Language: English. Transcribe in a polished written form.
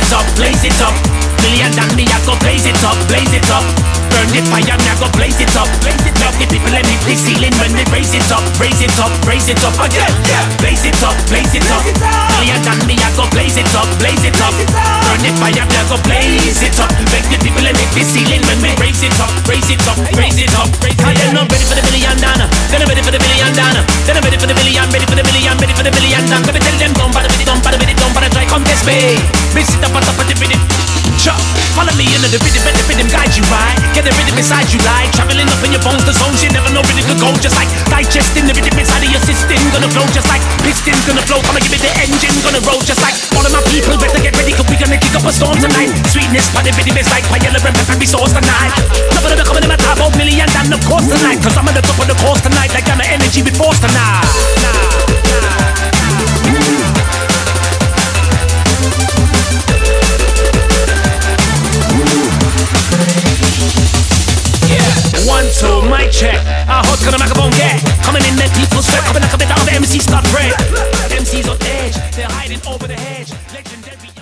it up, blaze it up. Million and me, I go blaze it up, blaze it up. Burn the fire, me I go blaze it up, blaze it up. The people let me the ceiling when they raise it up, raise it up, raise it up again. Blaze it up, blaze it up. Million and me, I go blaze it up, blaze it up. Burn the fire, me I go blaze it up. Make the people let me the ceiling when we raise it up, raise it up, raise it up. I am not ready for the million dollar, then I'm ready for the million dollar, then I'm ready for the million, ready for the million, ready for the million dollar. Let me tell them don't bother with it, don't bother with it, don't bother try come test me. Me sit up on top of the rhythm. Follow me into the rhythm, let the rhythm guide you right. Get the rhythm inside you like traveling up in your bones, the zones you never know really could go. Just like digesting the rhythm inside of your system, gonna flow just like pistons gonna flow. Come and give it the engine, gonna roll just like all of my people. Better get ready, cause we gonna kick up a storm tonight. Sweetness, but the rhythm is like fire and peppery sauce tonight. Nothing of the coming in my top of million and of course tonight, cause I'm at the top of the course tonight. Like I'm the energy with force tonight. One, two, mic check. How hot can a microphone get? Coming in, make people sweat. Coming like a bit out of the MC Scott Bray. MC's on edge, they're hiding over the hedge. Legendary.